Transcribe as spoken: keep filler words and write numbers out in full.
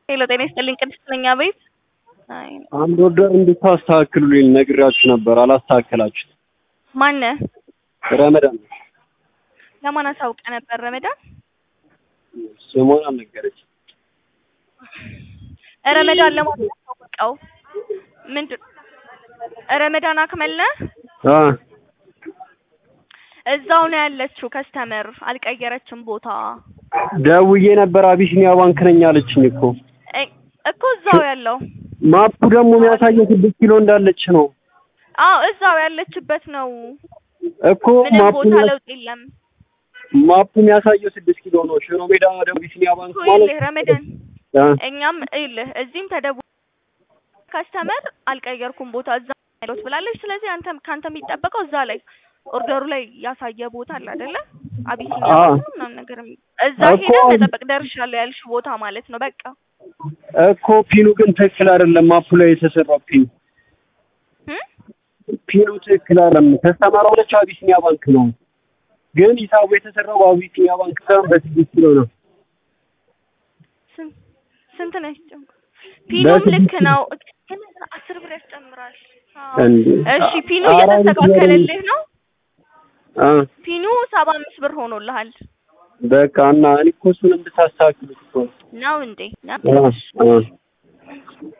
ሄሎ ጤና ይስጥልኝ ቅድስት ነኝ አቤት አይ አንድ ወርደር እንድታስተካክሉልኝ ነግራችሁ ነበር አላስተካከላችሁት ማን ረመዳን ለማን አሳውቀ ነበር ረመዳን ስሙን አልነገረች ረመዳን ለማን አሳውቀው ምንድን ረመዳን አክመል ነህ አ እዛው ነው ያለችው ከስተመር አልቀየረችም ቦታ ደውዬ ነበር አቢሲኒያ ባንክ ነኝ አለችኝ እኮ እኮ እዛው ያለው ማፑ ደግሞ የሚያሳየው ስድስት ኪሎ እንዳለች ነው አው እዛው ያለችበት ነው እኮ ማፑ ቦታ ለውጥ የለም ማፑ የሚያሳየው ስድስት ኪሎ ነው ሽሮ ሜዳ ወደ አቢሲኒያ ባንክ ማለት ረመዳን እኛም እልህ እዚህም ተደቡ ከስተመር አልቀየርኩም ቦታ እዛው ያለው ብላለች ስለዚህ አንተም ካንተ የሚጠበቀው እዛ ላይ ኦርደሩ ላይ ያሳየ ቦታ አለ አይደለ አቢሲኒያ ምናምን ነገር እዛ ሄደ ተጠብቅ ደርሻለሁ ያልሽ ቦታ ማለት ነው በቃ እኮ ፒኑ ግን ትክክል አይደለም ማፑ ላይ የተሰራው ፒኑ ፒኑ ትክክል አይደለም ከስተመር ወደ አቢሲኒያ ባንክ ነው ግን ሂሳቡ የተሰራው አቢሲኒያ ባንክ ሳይሆን በስድስት ኪሎ ነው ስንት ነው ፒኑም ልክ ነው ግን አስር ብር ያስጨምራል እሺ ፒኑ እየተስተካከለልህ ነው አ ፒኑ ሰባ አምስት ብር ሆኖልሃል በቃ እና እኔ እኮ እሱን እንድታስተካክሉት እኮ ነው እንዴ